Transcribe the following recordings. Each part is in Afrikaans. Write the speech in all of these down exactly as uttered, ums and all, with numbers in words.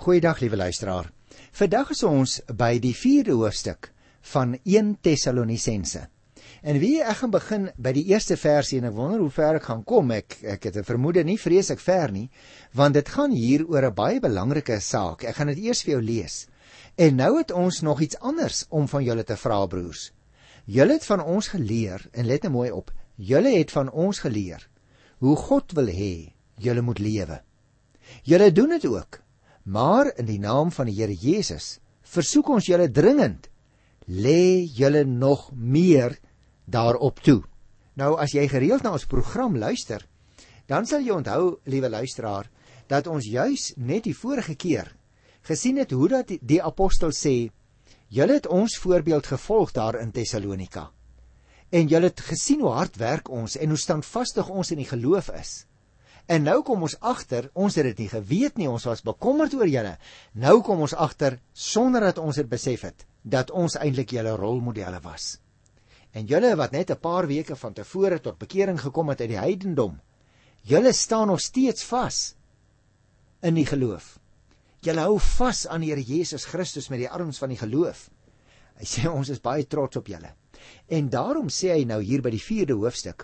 Goeiedag, liewe luisteraar. Vandag is ons by die vierde hoofstuk van Eerste Tessalonisense. En wie ek gaan begin by die eerste versie, en ek wonder hoe ver ek gaan kom. Ek, ek het 'n vermoede nie vreeslik ver nie, want dit gaan hier oor 'n baie belangrike saak. Ek gaan dit eers vir jou lees. En nou het ons nog iets anders om van julle te vra, broers. Julle het van ons geleer, en let nou mooi op, julle het van ons geleer hoe God wil hê julle moet lewe. Julle doen dit ook, maar in die naam van die Here Jesus versoek ons julle dringend, lê julle nog meer daarop toe. Nou, as jy gereeld na ons program luister, dan sal jy onthou, liewe luisteraar, dat ons juis net die vorige keer gesien het hoe dat die, die apostel sê, julle het ons voorbeeld gevolg daar in Thessalonika. En julle het gesien hoe hard werk ons en hoe standvastig ons in die geloof is. En nou kom ons agter, ons het dit nie geweet nie, ons was bekommerd oor julle. Nou kom ons agter, sonder dat ons het besef het, dat ons eintlik julle rolmodelle was. En julle wat net 'n paar weke van tevore tot bekering gekom het uit die heidendom, julle staan nog steeds vas in die geloof. Julle hou vas aan die Here Jesus Christus met die arms van die geloof. Hy sê, ons is baie trots op julle. En daarom sê hy nou hier by die vierde hoofstuk,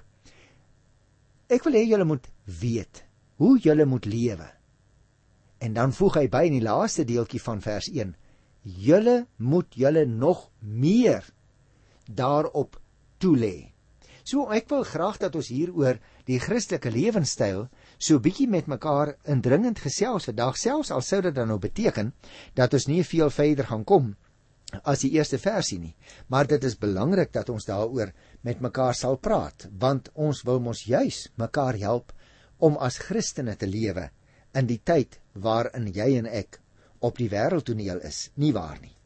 ek wil hê julle moet weet hoe julle moet lewe. En dan voeg hy by in die laaste deeltjie van vers een, julle moet julle nog meer daarop toelê. So ek wil graag dat ons hier oor die Christelike lewenstyl so bietjie met mekaar indringend gesels vandag, selfs al sou dit dan nou beteken dat ons nie veel verder gaan kom as die eerste versie nie, maar dit is belangrik dat ons daaroor met mekaar sal praat, want ons wil mos juis mekaar help om as Christene te lewe in die tyd waarin jy en ek op die wêreldtoneel is, nie waar nie.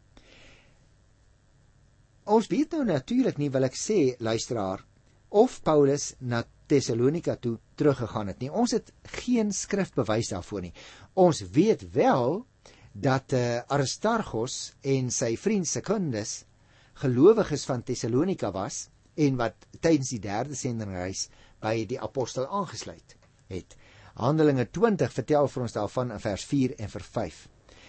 Ons weet nou natuurlik nie, wil ek sê, luisteraar, of Paulus na Thessalonika toe teruggegaan het nie. Ons het geen skrifbewys daarvoor nie. Ons weet wel dat uh, Aristarchos en sy vriend Secundus gelowiges van Thessalonika was en wat tydens die derde sendingreis by die apostel aangesluit het. Handelinge twintig vertel vir ons daarvan in vers vier en vers vyf.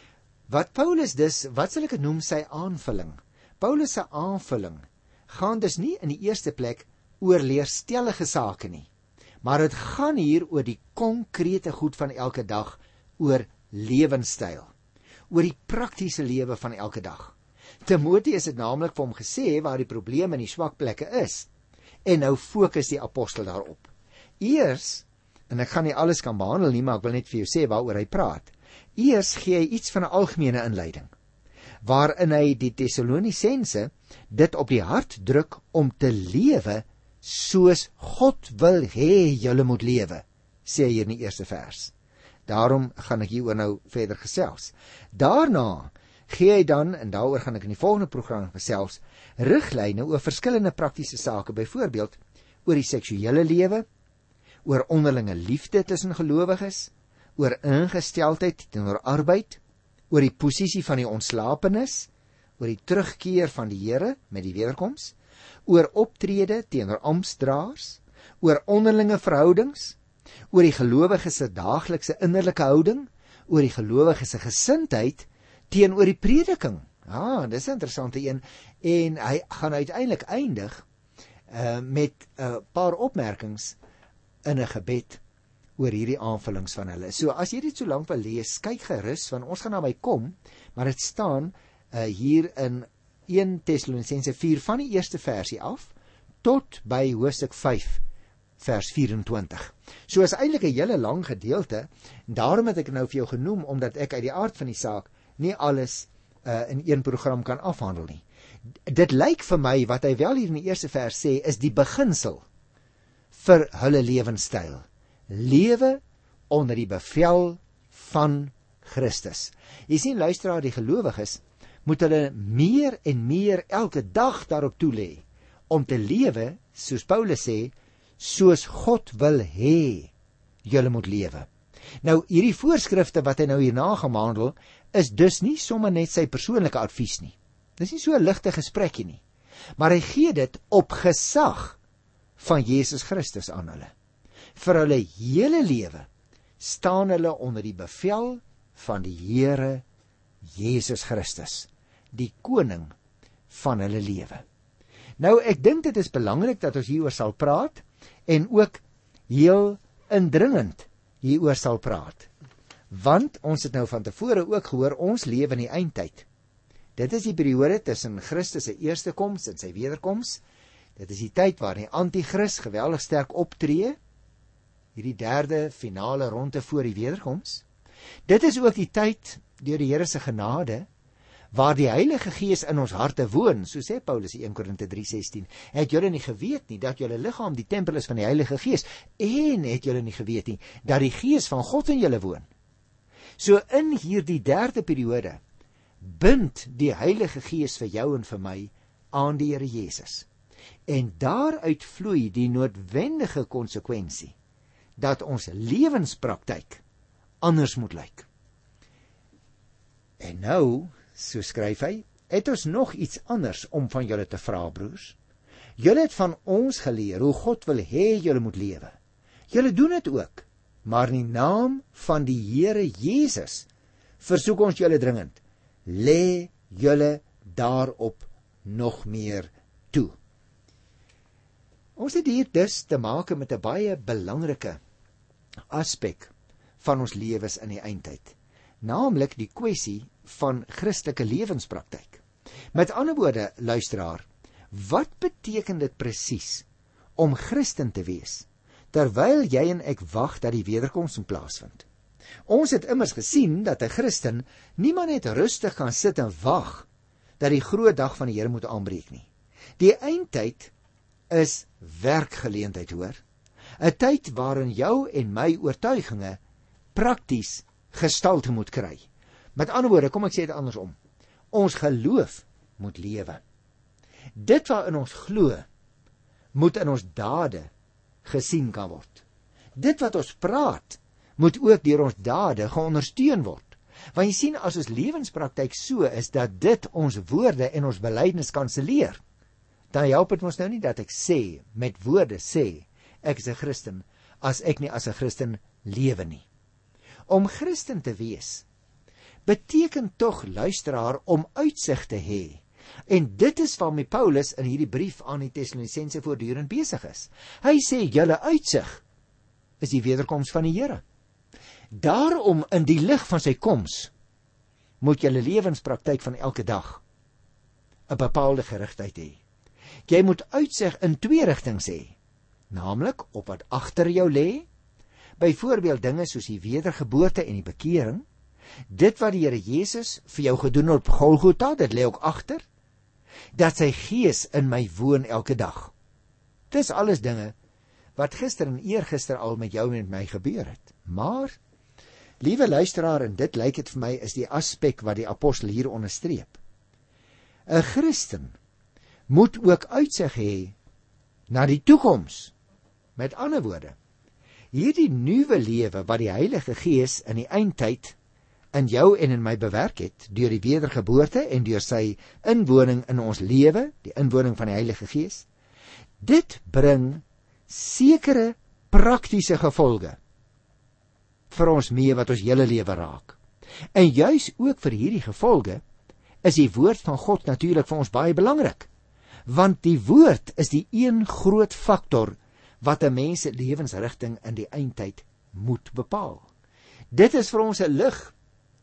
Wat Paulus dus, wat sal ek het noem, sy aanvulling? Paulus se aanvulling gaan dus nie in die eerste plek oor leerstellige sake nie, maar dit gaan hier oor die konkrete goed van elke dag, oor lewenstyl, oor die praktiese lewe van elke dag. Timoteus het naamlik vir hom gesê waar die probleem en die swak plekke is, en nou fokus die apostel daarop. Eers, en ek gaan nie alles kan behandel nie, maar ek wil net vir jou sê waaroor hy praat. Eers gee hy iets van 'n algemene inleiding, waarin hy die Tessalonisense dit op die hart druk om te lewe soos God wil hê julle moet lewe, sê hy hier in die eerste vers. Daarom gaan ek hieroor nou verder gesels. Daarna gee hy dan, en daaroor gaan ek in die volgende program gesels, riglyne oor verskillende praktiese sake, byvoorbeeld oor die seksuele lewe, oor onderlinge liefde tussen gelowiges, oor ingesteldheid teenoor arbeid, oor die posisie van die ontslapenis, oor die terugkeer van die Here met die wederkoms, oor optrede teenoor amptsdraers, oor onderlinge verhoudings, oor die gelowiges se daaglikse innerlike houding, oor die gelowiges se gesindheid teenoor die prediking. Ah, dis 'n interessante een, en hy gaan uiteindelik eindig uh, met 'n uh, paar opmerkings in 'n gebed oor hierdie aanvullings van hulle. So as jy dit so lank wil lees, kyk gerus, want ons gaan naby kom, maar dit staan uh, hier in Eerste Tessalonisense vier van die eerste versie af tot by hoofstuk vyf vers vyf-en-twintig. So is eintlik 'n hele lang gedeelte, en daarom het ek nou vir jou genoem, omdat ek uit die aard van die saak nie alles uh, in een program kan afhandel nie. Dit lyk vir my, wat hy wel hier in die eerste vers sê, is die beginsel vir hulle lewenstyl. Lewe onder die bevel van Christus. Jy sien, luisteraar, die gelowiges moet hulle meer en meer elke dag daarop toelê om te lewe, soos Paulus sê, soos God wil hê julle moet lewe. Nou, hierdie voorskrifte wat hy nou hierna gehandel, is dus nie sommer net sy persoonlike advies nie. Dis nie so 'n ligte gesprekkie nie, maar hy gee dit op gesag van Jesus Christus aan hulle. Vir hulle hele lewe staan hulle onder die bevel van die Here Jesus Christus, die koning van hulle lewe. Nou, ek dink dit is belangrik dat ons hieroor sal praat, en ook heel indringend hieroor sal praat. Want, ons het nou van tevore ook gehoor, ons lewe in die eindtyd. Dit is die periode tussen Christus se eerste koms en sy wederkoms. Dit is die tyd waar die antichrist geweldig sterk optree, hierdie derde finale ronde voor die wederkoms. Dit is ook die tyd, deur die Here se genade, waar die Heilige Gees in ons harte woon, so sê Paulus in Eerste Korinte drie sestien. Het julle nie geweet nie, dat julle liggaam die tempel is van die Heilige Gees, en het julle nie geweet nie, dat die Gees van God in julle woon. So in hierdie derde periode, bind die Heilige Gees vir jou en vir my aan die Here Jesus. En daaruit vloei die noodwendige konsekwensie, dat ons lewenspraktyk anders moet lyk. En nou, so skryf hy, het ons nog iets anders om van julle te vra, broers. Julle het van ons geleer hoe God wil hê julle moet lewe. Julle doen dit ook, maar in die naam van die Here Jesus versoek ons julle dringend, lê julle daarop nog meer toe. Ons het hier dus te maak met 'n baie belangrike aspek van ons lewens in die eindtyd, naamlik die kwessie van Christelike lewenspraktyk. Met ander woorde, luisteraar, wat beteken dit presies om Christen te wees, terwyl jy en ek wag dat die wederkoms moet plaasvind? Ons het immers gesien dat 'n Christen niemand net rustig kan sit en wag dat die groot dag van die Here moet aanbreek nie. Die eindtyd is werkgeleentheid, hoor. 'n Tyd waarin jou en my oortuiginge prakties gestalte moet kry. Met ander woorde, kom ek sê dit andersom. Ons geloof moet lewe. Dit wat in ons glo, moet in ons dade gesien kan word. Dit wat ons praat, moet ook deur ons dade geondersteun word. Want jy sien, as ons lewenspraktyk so is, dat dit ons woorde en ons belydenis kanselleer, dan help het ons nou nie dat ek sê, met woorde sê, ek is 'n Christen, as ek nie as 'n Christen lewe nie. Om Christen te wees, beteken tog, luisteraar, om uitsig te hê. En dit is waarmee Paulus in hierdie brief aan die Tessalonisense voortdurend besig is. Hy sê, julle uitsig is die wederkoms van die Here. Daarom, in die lig van sy koms, moet julle lewenspraktyk van elke dag 'n bepaalde gerigtheid hê. Jy moet uitsig in twee rigtings hê, naamlik op wat agter jou lê, byvoorbeeld dinge soos die wedergeboorte en die bekering, dit wat die Here Jesus vir jou gedoen het op Golgotha, dit lê ook agter, dat sy Gees in my woon elke dag. Dis alles dinge wat gister en eergister al met jou en met my gebeur het. Maar, liewe luisteraar, en dit lyk dit vir my is die aspek wat die apostel hier onderstreep. 'n Christen moet ook uitsig hê na die toekoms. Met ander woorde, hierdie nuwe lewe wat die Heilige Gees in die eindtyd in jou en in my bewerk het, deur die wedergeboorte en deur sy inwoning in ons lewe, die inwoning van die Heilige Gees, dit bring sekere praktiese gevolge vir ons mee wat ons hele lewe raak. En juis ook vir hierdie gevolge is die woord van God natuurlik vir ons baie belangrik, want die woord is die een groot faktor wat 'n mens se lewensrigting in die eindtyd moet bepaal. Dit is vir ons 'n lig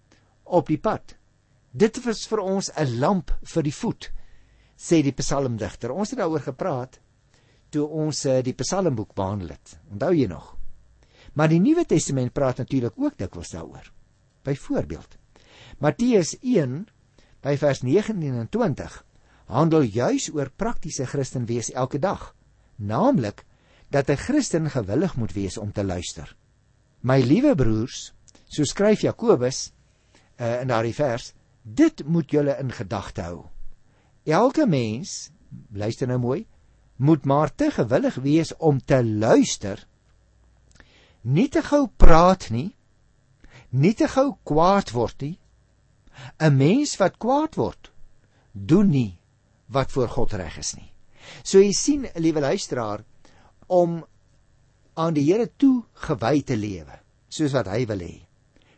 op die pad. Dit is vir ons 'n lamp vir die voet, sê die psalmdigter. Ons het daaroor gepraat toe ons die psalmboek behandel het. Onthou jy nog? Maar die Nuwe Testament praat natuurlik ook dikwels daaroor. Byvoorbeeld, Matteus een by vers negentien en twintig handel juis oor praktiese Christen wees elke dag, naamlik dat 'n Christen gewillig moet wees om te luister. My liewe broers, so skryf Jakobus uh, in daardie vers, dit moet julle in gedagte hou. Elke mens, luister nou mooi, moet maar te gewillig wees om te luister, nie te gou praat nie, nie te gou kwaad word nie. 'n Mens wat kwaad word, doen nie wat voor God reg is nie. So jy sien, liewe luisteraar, om aan die Here toe gewy te lewe, soos wat hy wil hê,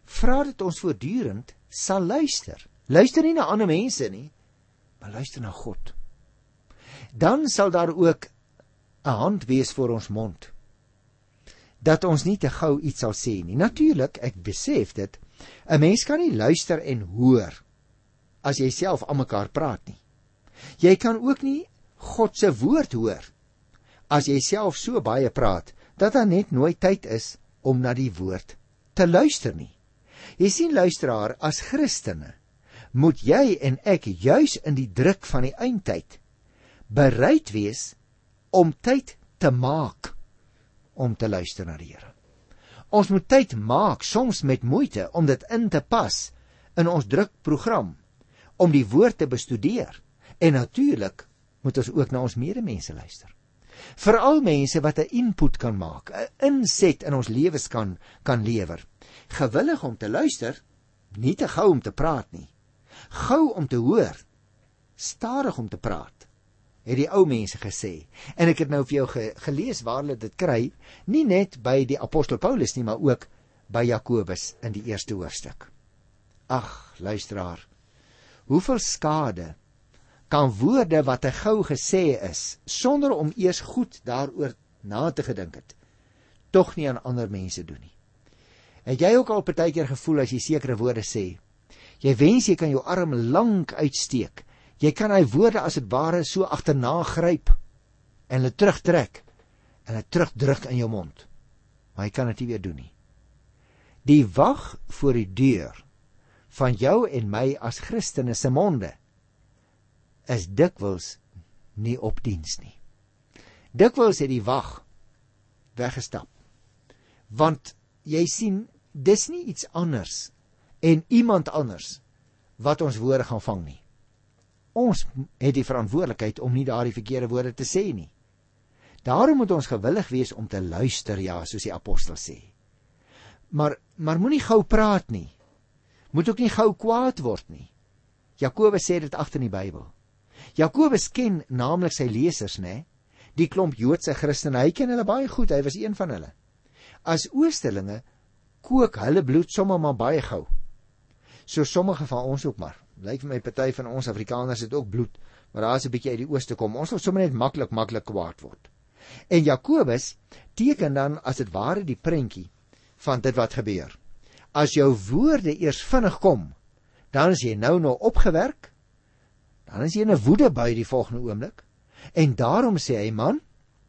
vra dat ons voortdurend sal luister. Luister nie na ander mense nie, maar luister na God. Dan sal daar ook 'n hand wees voor ons mond, dat ons nie te gou iets sal sê nie. Natuurlik, ek besef dit, 'n mens kan nie luister en hoor as jy self aan mekaar praat nie. Jy kan ook nie God se woord hoor as jy self so baie praat, dat daar net nooit tyd is om na die woord te luister nie. Jy sien, luisteraar, as Christene moet jy en ek juis in die druk van die eindtyd bereid wees om tyd te maak om te luister na die Here. Ons moet tyd maak, soms met moeite, om dit in te pas in ons drukprogram, om die woord te bestudeer. En natuurlik moet ons ook na ons medemense luister. Veral mense wat 'n input kan maak, 'n inset in ons lewens kan, kan lewer. Gewillig om te luister, nie te gou om te praat nie. Gou om te hoor, stadig om te praat, het die ou mense gesê. En ek het nou vir jou ge, gelees waar hulle dit kry, nie net by die apostel Paulus nie, maar ook by Jakobus in die eerste hoofstuk. Ag, luisteraar, hoeveel skade kan woorde wat te gou gesê is, sonder om eers goed daaroor na te gedink het, tog nie aan ander mense doen nie. Het jy ook al partykeer gevoel as jy sekere woorde sê, jy wens jy kan jou arm lank uitsteek, jy kan hy woorde as het ware so agterna gryp, en hulle terugtrek, en hulle terugdruk in jou mond, maar jy kan dit nie weer doen nie. Die wag voor die deur van jou en my as Christene se monde, is dikwels nie op diens nie. Dikwels het die wag weggestap, want jy sien, dis nie iets anders en iemand anders wat ons woorde gaan vang nie. Ons het die verantwoordelikheid om nie daardie verkeerde woorde te sê nie. Daarom moet ons gewillig wees om te luister, ja, soos die apostel sê. Maar, maar moenie gou praat nie. Moet ook nie gou kwaad word nie. Jakobus sê dit agter in die Bybel. Jakobus ken naamlik sy lesers, né? Die klomp Joodse Christene, hy ken hulle baie goed, hy was een van hulle. As oosterlinge kook hulle bloed sommer maar baie gou. So sommige van ons ook maar. Lyk vir my party van ons Afrikaners het ook bloed, maar daar is 'n bietjie uit die ooste kom. Ons wil sommer net maklik maklik kwaad word. En Jakobus teken dan as dit ware die prentjie van dit wat gebeur. As jou woorde eers vinnig kom, dan is jy nou nog opgewerk, dan is jy in 'n woedebui die volgende oomblik. En daarom sê hy, man,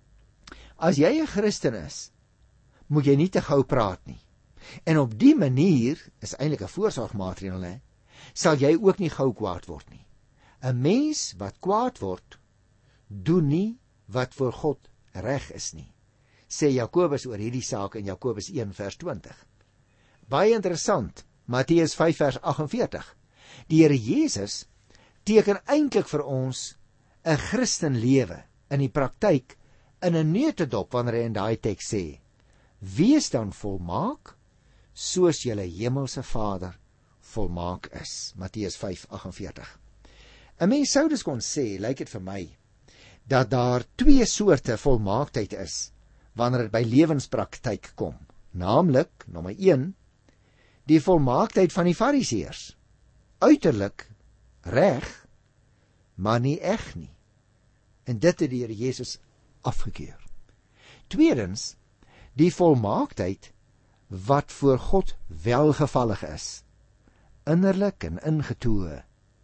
as jy 'n Christen is, moet jy nie te gou praat nie. En op die manier, is eintlik 'n voorsorgmaatreël, hè, sal jy ook nie gou kwaad word nie. 'n Mens wat kwaad word, doen nie wat voor God reg is nie, sê Jakobus oor hierdie saak in Jakobus een vers twintig. Baie interessant, Matteus vyf vers agt en veertig. Die Here Jesus teken eintlik vir ons 'n Christenlewe in die praktyk in 'n neutedop wanneer hy in daai teks sê: wees dan volmaak soos julle hemelse Vader volmaak is. Matteus vyf agt en veertig. 'n Mens sou dus kon sê, lyk dit vir my, dat daar twee soorte volmaaktheid is wanneer dit by lewenspraktyk kom. Naamlik, nommer een, die volmaaktheid van die Fariseërs. Uiterlik reg, maar nie eg nie. En dit het die Here Jesus afgekeur. Tweedens, die volmaaktheid wat voor God welgevallig is, innerlik en ingetoe,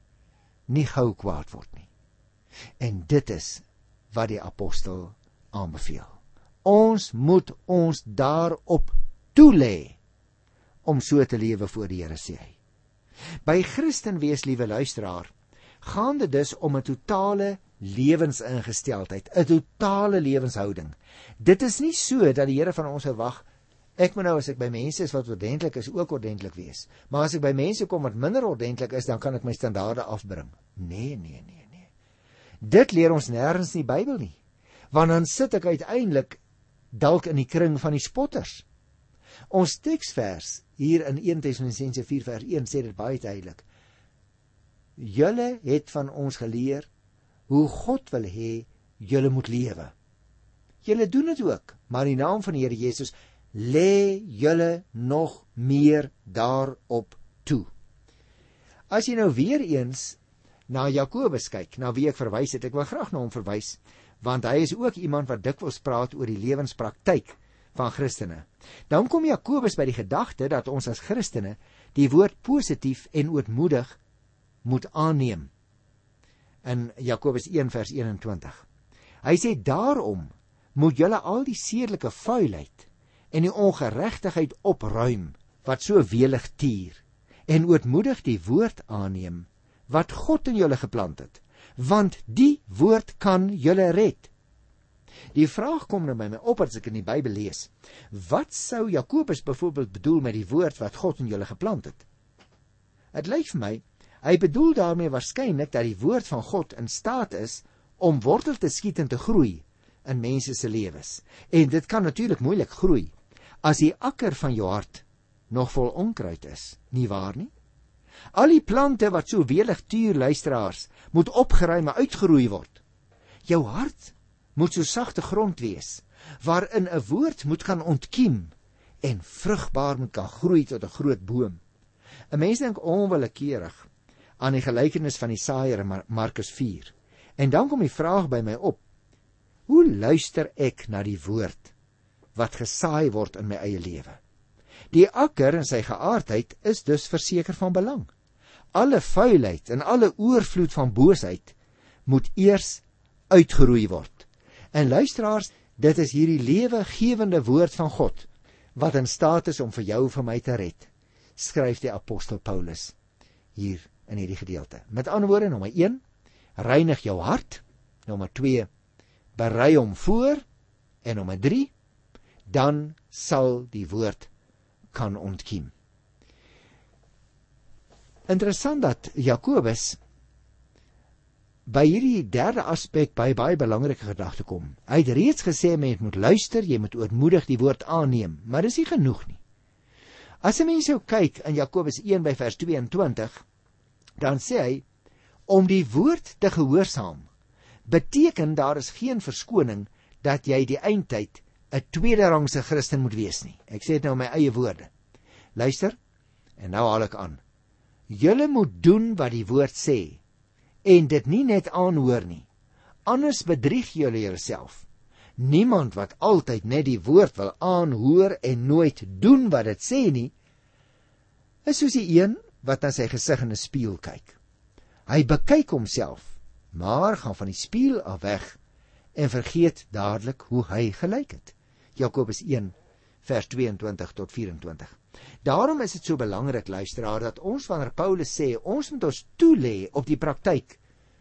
nie gou kwaad word nie. En dit is wat die apostel aanbeveel. Ons moet ons daarop toelê om so te lewe voor die Here, sê hy. By Christen wees, liewe luisteraar, gaan dit dus om 'n totale lewensingesteldheid, 'n totale lewenshouding. Dit is nie so dat die Here van ons verwag, ek moet nou as ek by mense is wat ordentlik is, ook ordentlik wees. Maar as ek by mense kom wat minder ordentlik is, dan kan ek my standaarde afbring. Nee, nee, nee, nee. Dit leer ons nêrens in die Bybel nie. Want dan sit ek uiteindelik dalk in die kring van die spotters. Ons teksvers hier in eerste Tessalonisense vier vers een sê dit baie duidelik. Julle het van ons geleer hoe God wil hê julle moet lewe. Julle doen dit ook, maar in die naam van die Here Jesus lê julle nog meer daarop toe. As jy nou weer eens na Jakobus kyk, na wie ek verwys het, ek wil graag na hom verwys, want hy is ook iemand wat dikwels praat oor die lewenspraktyk van Christene. Dan kom Jakobus by die gedagte dat ons as Christene die woord positief en ootmoedig moet aanneem. In Jakobus een vers eenentwintig. Hy sê, daarom moet julle al die sedelike vuilheid en die ongeregtigheid opruim, wat so welig tier, en ootmoedig die woord aanneem, wat God in julle geplant het, want die woord kan julle red. Die vraag kom nou by my op as ek in die Bybel lees, wat sou Jakobus byvoorbeeld bedoel met die woord wat God in julle geplant het? Het lyk vir my, hy bedoel daarmee waarskynlik dat die woord van God in staat is om wortel te skiet en te groei in mense se lewens. En dit kan natuurlik moeilik groei as die akker van jou hart nog vol onkruid is, nie waar nie? Al die plante wat so welig tuur, luisteraars, moet opgeruim en uitgeroei word. Jou hart moet so sagte grond wees, waarin 'n woord moet kan ontkiem en vrugbaar moet kan groei tot 'n groot boom. 'n Mens dink onwillekeurig aan die gelykenis van die saaiër in Markus vier. En dan kom die vraag by my op, hoe luister ek na die woord wat gesaai word in my eie lewe? Die akker in sy geaardheid is dus verseker van belang. Alle vuilheid en alle oorvloed van boosheid moet eers uitgeroei word. En luisteraars, dit is hierdie lewegewende woord van God, wat in staat is om vir jou en vir my te red, skryf die apostel Paulus hier in hierdie gedeelte. Met ander woorde, nommer een, reinig jou hart, nommer twee, berei hom voor, en nommer drie, dan sal die woord kan ontkiem. Interessant dat Jakobus by hierdie derde aspek by baie belangrike gedagte kom. Hy het reeds gesê, mens moet luister, jy moet ootmoedig die woord aanneem, maar dis nie genoeg nie. As 'n mens nou kyk in Jakobus een by vers tweeëntwintig, dan sê hy, om die woord te gehoorsaam, beteken daar is geen verskoning dat jy die eindtyd 'n tweederangse Christen moet wees nie. Ek sê dit nou in my eie woorde. Luister, en nou haal ek aan. Julle moet doen wat die woord sê, en dit nie net aanhoor nie. Anders bedrieg julle jouself. Niemand wat altyd net die woord wil aanhoor en nooit doen wat dit sê nie, is soos die een wat na sy gesig in 'n spieël kyk. Hy bekyk homself, maar gaan van die spieël af weg en vergeet dadelik hoe hy gelyk het. Jakobus een vers tweeëntwintig tot vyf-en-twintig. Daarom is dit so belangrik, luisteraar, dat ons wanneer Paulus sê, ons moet ons toelê op die praktyk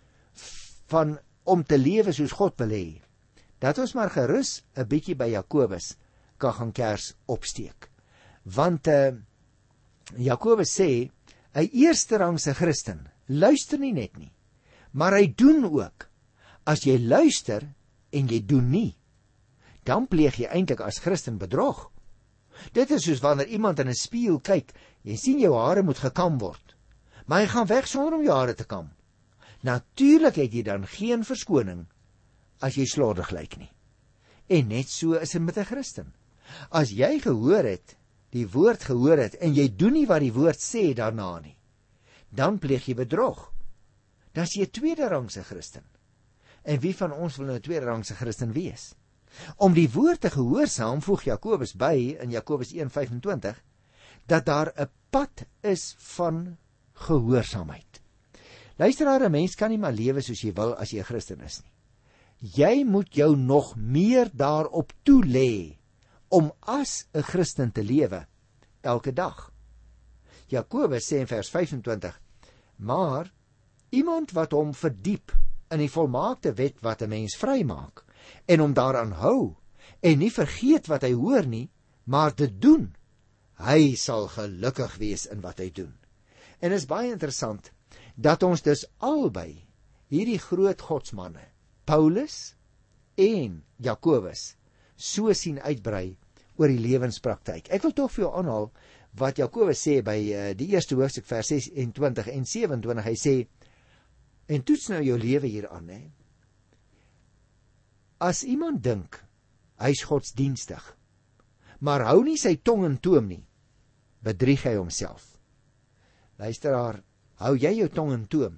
van om te lewe soos God wil hê, dat ons maar gerus 'n bietjie by Jakobus kan gaan kers opsteek. Want uh, Jakobus sê, 'n eerste rangse Christen luister nie net nie, maar hy doen ook. As jy luister en jy doen nie, dan pleeg jy eintlik as Christen bedrog. Dit is soos wanneer iemand in 'n spieël kyk, jy sien jou hare moet gekam word, maar hy gaan weg sonder om jou hare te kam. Natuurlik het jy dan geen verskoning as jy slordig lyk nie. En net so is dit met 'n Christen. As jy gehoor het, die woord gehoor het, en jy doen nie wat die woord sê daarna nie, dan pleeg jy bedrog. Dan is jy 'n tweederangse Christen. En wie van ons wil nou 'n tweederangse Christen wees? Om die woord te gehoorsaam, voeg Jakobus by in Jakobus een vyf-en-twintig, dat daar 'n pad is van gehoorsaamheid. Luisteraar, 'n mens kan nie maar lewe soos jy wil as jy 'n Christen is nie. Jy moet jou nog meer daarop toelê om as 'n Christen te lewe elke dag. Jakobus sê in vers vyf-en-twintig, maar iemand wat hom verdiep in die volmaakte wet wat 'n mens vrymaak, en hom daaraan hou, en nie vergeet wat hy hoor nie, maar dit doen, hy sal gelukkig wees in wat hy doen. En is baie interessant, dat ons dus albei hierdie groot godsmanne, Paulus en Jakobus, so sien uitbrei oor die lewenspraktyk. Ek wil tog vir jou aanhaal wat Jakobus sê by uh, die eerste hoofstuk vers ses-en-twintig en sewe-en-twintig. Hy sê, en toets nou jou lewe hieraan, hè. As iemand dink, hy is godsdienstig, maar hou nie sy tong in toom nie, bedrieg hy homself. Luisteraar, hou jy jou tong in toom?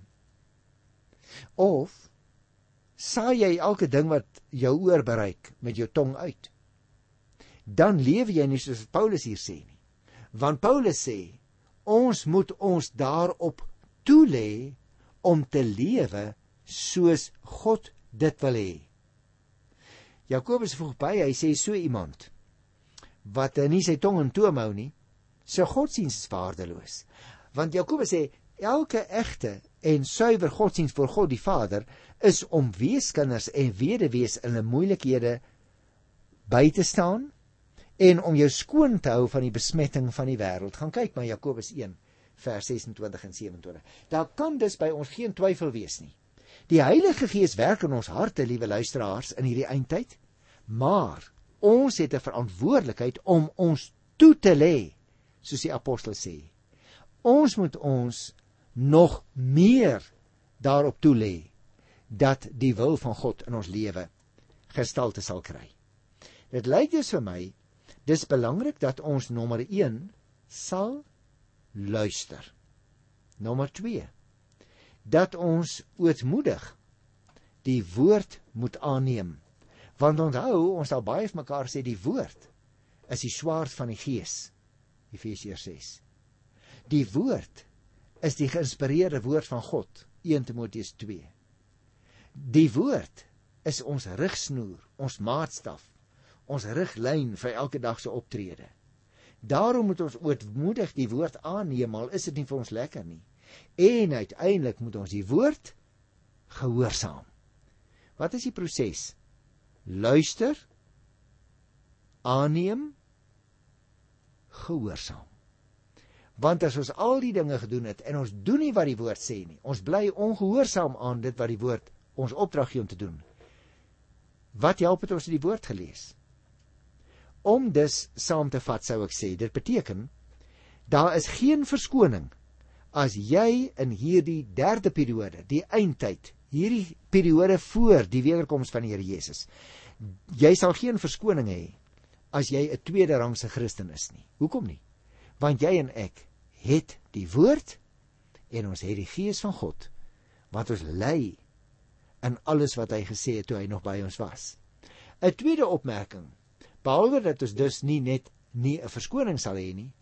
Of saai jy elke ding wat jou oor bereik met jou tong uit? Dan lewe jy nie soos Paulus hier sê nie. Want Paulus sê, ons moet ons daarop toelê om te lewe soos God dit wil hê. Jakobus voeg by, hy sê so iemand wat nie sy tong in toom hou nie, sy godsdienst is waardeloos. Want Jakobus sê, elke egte en suiwer godsdienst voor God die Vader is om weeskinders en weduwees in 'n moeilikhede by te staan en om jou skoon te hou van die besmetting van die wêreld. Gaan kyk maar Jakobus een vers sesentwintig en sewenentwintig. Daar kan dus by ons geen twyfel wees nie. Die Heilige Gees werk in ons harte, liewe luisteraars, in hierdie eindtyd, maar ons het 'n verantwoordelikheid om ons toe te lê, soos die apostel sê. Ons moet ons nog meer daarop toelê dat die wil van God in ons lewe gestalte sal kry. Dit lyk dus vir my, dis belangrik dat ons nommer een sal luister. Nommer twee, dat ons ootmoedig die woord moet aanneem. Want onthou, ons sal baie vir mekaar sê, die woord is die swaard van die Gees, Efesiërs ses. Die woord is die geïnspireerde woord van God, een Timoteus twee. Die woord is ons rigsnoer, ons maatstaf, ons riglyn vir elke dag se optrede. Daarom moet ons ootmoedig die woord aanneem, al is dit nie vir ons lekker nie. En uiteindelik moet ons die woord gehoorsaam. Wat is die proses? Luister, aanneem, gehoorsaam. Want as ons al die dinge gedoen het en ons doen nie wat die woord sê nie, ons bly ongehoorsaam aan dit wat die woord ons opdrag gee om te doen. Wat help het ons die woord gelees? Om dus saam te vat, sou ek sê, dit beteken, daar is geen verskoning as jy in hierdie derde periode, die eindtyd, hierdie periode voor die wederkoms van die Here Jesus, jy sal geen verskoning hê as jy 'n tweede rangse Christen is nie. Hoekom nie? Want jy en ek het die woord en ons het die Gees van God, wat ons lei in alles wat hy gesê het toe hy nog by ons was. 'n Tweede opmerking, behalwe dat ons dus nie net nie 'n verskoning sal hê nie,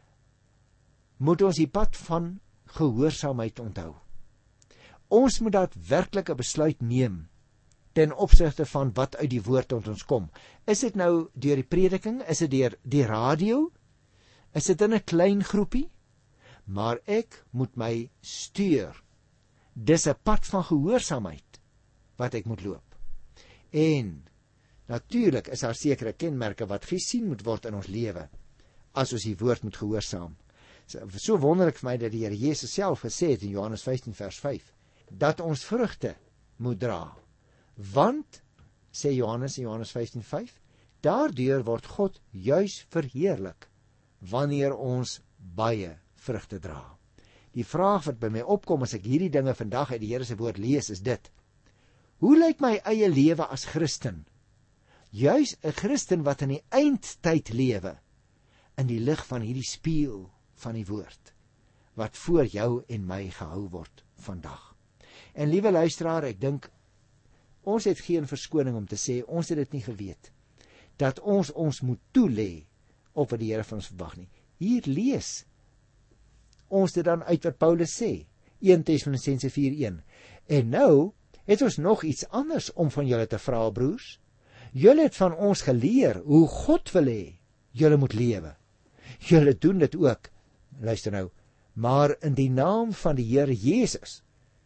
moet ons die pad van gehoorsaamheid onthou. Ons moet daadwerklik 'n besluit neem ten opsigte van wat uit die woord tot ons kom. Is dit nou deur die prediking, is dit deur die radio, is dit in 'n klein groepie, maar ek moet my stuur. Dis 'n pad van gehoorsaamheid wat ek moet loop. En natuurlik is daar sekere kenmerke wat gesien moet word in ons lewe as ons die woord moet gehoorsaam. So wonderlik vir my dat die Here Jesus self gesê het in Johannes vyftien vers vyf dat ons vrugte moet dra. Want, sê Johannes in Johannes vyftien vyf, daardeur word God juis verheerlik wanneer ons baie vrugte dra. Die vraag wat by my opkom as ek hierdie dinge vandag uit die Here se woord lees is dit: hoe lyk my eie lewe as Christen? Juis 'n Christen wat in die eindtyd lewe in die lig van hierdie spieël van die woord wat voor jou en my gehou word vandag. En liewe luisteraar, ek dink ons het geen verskoning om te sê ons het dit nie geweet dat ons ons moet toelê op wat die Here van ons verwag nie. Hier lees ons dit dan uit wat Paulus sê, een Tessalonisense vier een. En nou het ons nog iets anders om van julle te vra, broers. Julle het van ons geleer hoe God wil hê julle moet lewe. Julle doen dit ook, luister nou, maar in die naam van die Here Jesus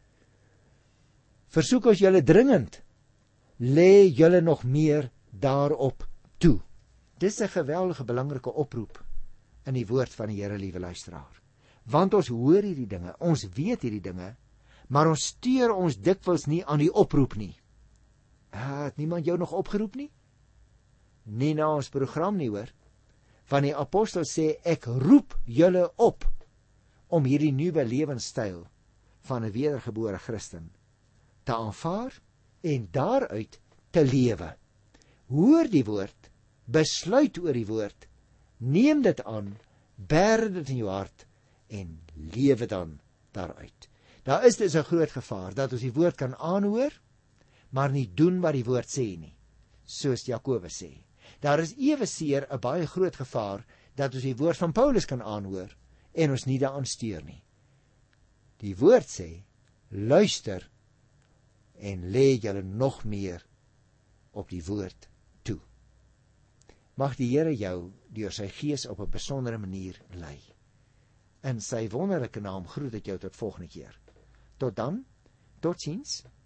versoek ons julle dringend, lê julle nog meer daarop toe. Dis 'n geweldige belangrike oproep in die woord van die Here, liewe luisteraar. Want ons hoor hierdie dinge, ons weet hierdie dinge, maar ons steur ons dikwels nie aan die oproep nie. Ah, het niemand jou nog opgeroep nie? Nie na ons program nie, hoor. Van die apostel sê, ek roep julle op om hierdie nuwe lewenstyl van 'n wedergebore Christen te aanvaar en daaruit te lewe. Hoor die woord besluit oor die woord, neem dit aan, bêre dit in jou hart en lewe dan daaruit. Daar is dus 'n groot gevaar dat ons die woord kan aanhoor, maar nie doen wat die woord sê nie, soos Jakobus sê. Daar is eweseer 'n baie groot gevaar dat ons die woord van Paulus kan aanhoor en ons nie daaraan steur nie. Die woord sê, luister en lê julle nog meer op die woord toe. Mag die Here jou deur sy Gees op 'n besondere manier lei. In sy wonderlike naam groet ek jou tot volgende keer. Tot dan, totsiens.